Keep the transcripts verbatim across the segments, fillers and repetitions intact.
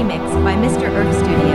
remix by mister Earth Studio.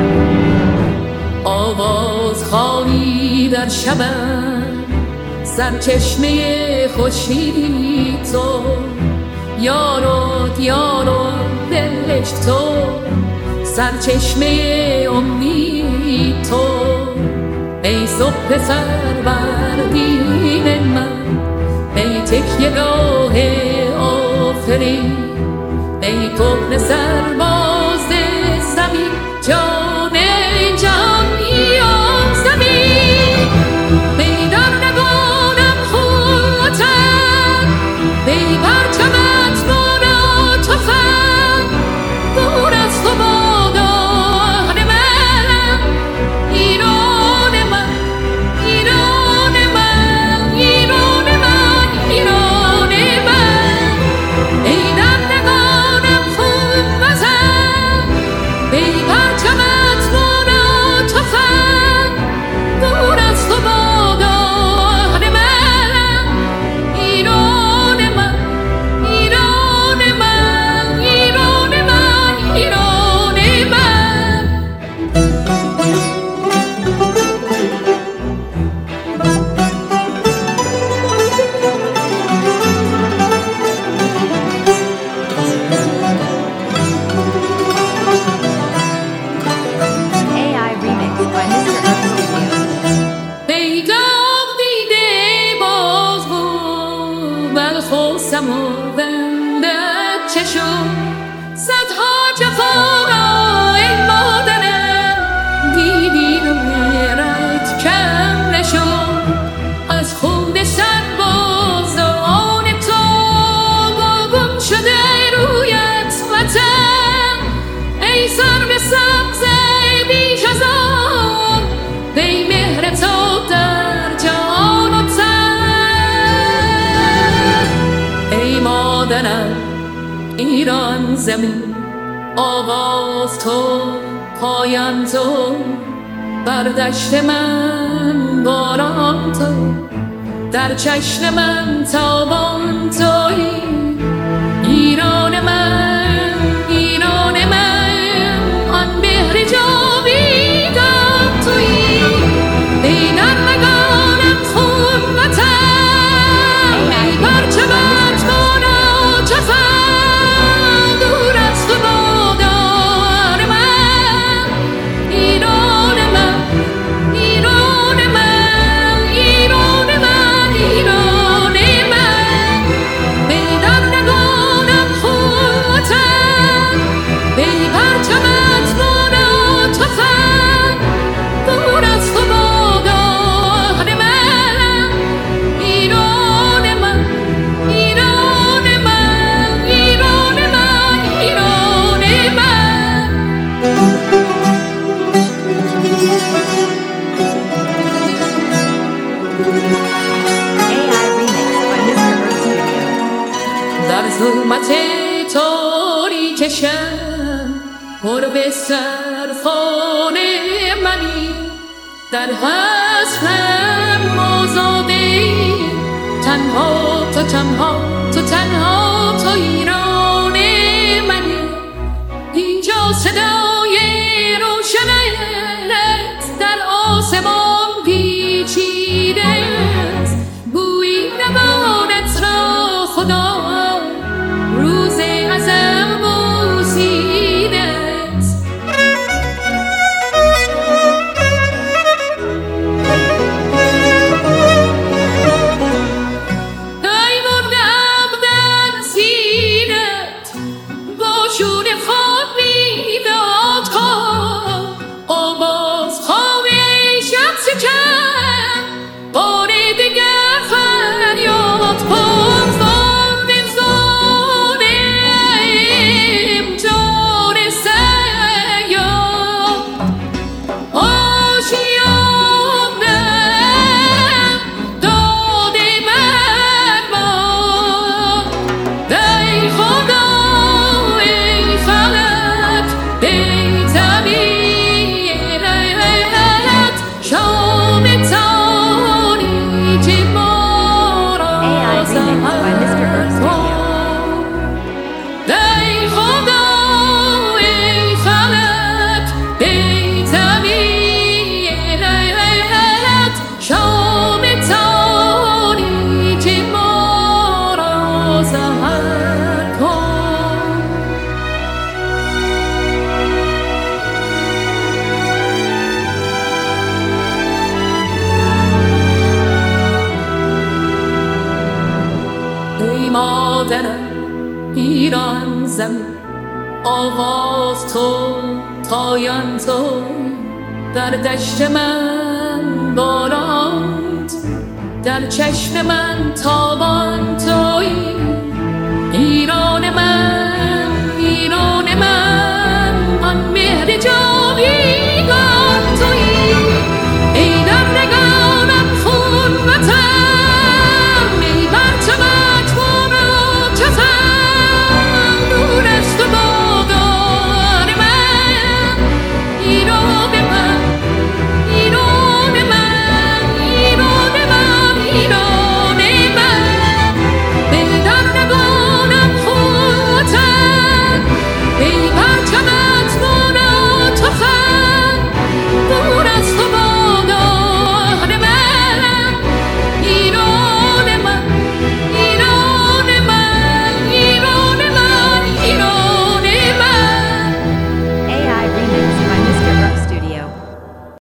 آواز خواهی در شبم سرچشمه خورشید تو یارو یارو بهشت تو سرچشمه امید تو ای صبح فروردین من ای تکیه گاه آفرین ای طفل سرباز زمین جان جهانی و زمین ای در نگارم خودتن ای پرچمت بارا تفن دور از تو بادان من ایران من ایران من ایران من ایران من ای در نگارم خون وزن ای پرچمت بارا تفن دور از تو بادان من ایران من ایران من ایران من ایران من A I remix by mister Earth Studio. ای داغ دیده باز بود بل خوستم و بندت چشم صدها جفا را ای مادرم دیدی رو میرد کم نشد از خون سربازان تو با گم شده رویت وطن ای سر به سبز بیش از آن ای مهر تو در جان و تن ای مادرم ایران زمین آغاز تو پایان تو بر دشت من باران تو در چشم من تابان تویی ایران من ایران من آن مهر جاویدان تویی ای در نگارم خون وطن ای پرچمت بارا جفن دور از تو بادان من ایران من ایران من ایران من ایران من ای در نگارم خون وطن ای پرچمت بارا جفن دور از تو بادان من ایران من ایران من ایران من ایران من A I remix by mister Earth Studio. در ظلمت تاریکشم پر به سرخانه منی در حسرم آزاده تنها تو تنها تو تنها تو ایران منی اینجا صدای روشنت در آسمان پیچیده است گویی نبارد را خدا روز ازم بوسیده است ای مردم در سینت با شور خود بیداد کن آواز خواب شب سکن بار دیگر فریاد کن زنده مادرم ایران زمین، آواز تو پایان تو، در دشت من باران، در چشم من تا